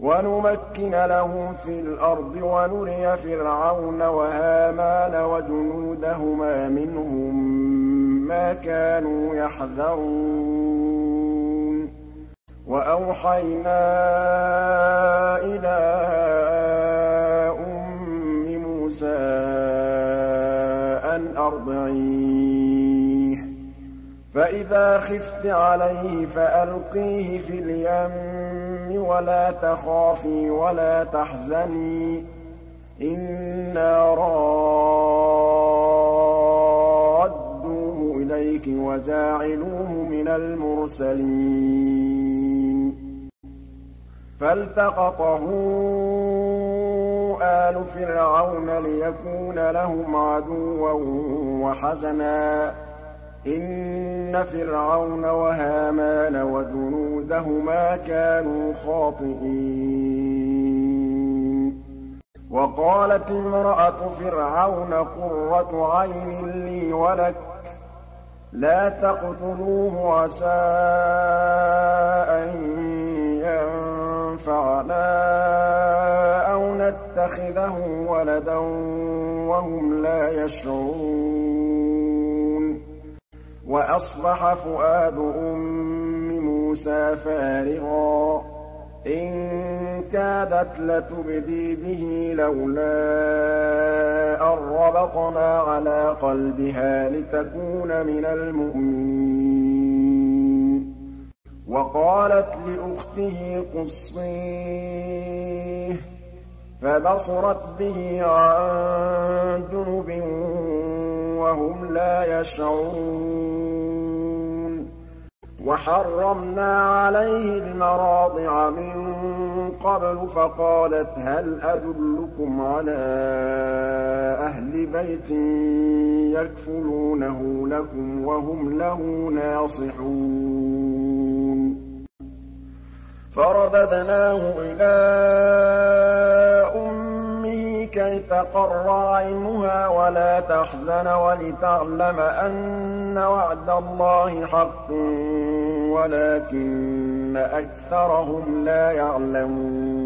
وَنُمَكِّنَ لَهُمْ فِي الْأَرْضِ وَنُرِيَ فِرْعَوْنَ وَهَامَانَ وَجُنُودَهُمَا مِنْهُم مَّا كَانُوا يَحْذَرُونَ وَأَوْحَيْنَا إِلَىٰ أُمِّ مُوسَىٰ أَنْ أَرْضِعِيهِ ۖ فَإِذَا خِفْتِ عَلَيْهِ فَأَلْقِيهِ فِي الْيَمِّ وَلَا تَخَافِي وَلَا تَحْزَنِي ۖ إِنَّا رَادُّوهُ إِلَيْكِ وَجَاعِلُوهُ مِنَ الْمُرْسَلِينَ فَالْتَقَطَهُ آلُ فِرْعَوْنَ لِيَكُونَ لَهُمْ عَدُوًّا وَحَزَنًا ۗ إِنَّ فِرْعَوْنَ وَهَامَانَ وَجُنُودَهُمَا كَانُوا خَاطِئِينَ وَقَالَتِ امْرَأَتُ فِرْعَوْنَ قُرَّةُ عَيْنٍ لِّي وَلَكَ ۖ لَا تَقْتُلُوهُ عَسَىٰ أَن يَنفَعَنَا أَوْ نَتَّخِذَهُ وَلَدًا وَهُمْ لَا يَشْعُرُونَ وَأَصْبَحَ فُؤَادُ أُمِّ مُوسَىٰ فَارِغًا ۖ إِن كَادَتْ لَتُبْدِي بِهِ لَوْلَا أَن رَّبَطْنَا عَلَىٰ قَلْبِهَا لِتَكُونَ مِنَ الْمُؤْمِنِينَ وَقَالَتْ لِأُخْتِهِ قُصِّيهِ ۖ فَبَصُرَتْ بِهِ عَن جُنُبٍ وَهُمْ لَا يَشْعُرُونَ وَحَرَّمْنَا عَلَيْهِ الْمَرَاضِعَ مِن قَبْلُ فَقَالَتْ هَلْ أَدُلُّكُمْ عَلَىٰ أَهْلِ بَيْتٍ يَكْفُلُونَهُ لَكُمْ وَهُمْ لَهُ نَاصِحُونَ فَرَدَدْنَاهُ إِلَىٰ أُمِّهِ كَيْ تَقَرَّ عَيْنُهَا وَلَا تَحْزَنَ وَلِتَعْلَمَ أَنَّ وَعْدَ اللَّهِ حَقٌّ وَلَٰكِنَّ أَكْثَرَهُمْ لَا يَعْلَمُونَ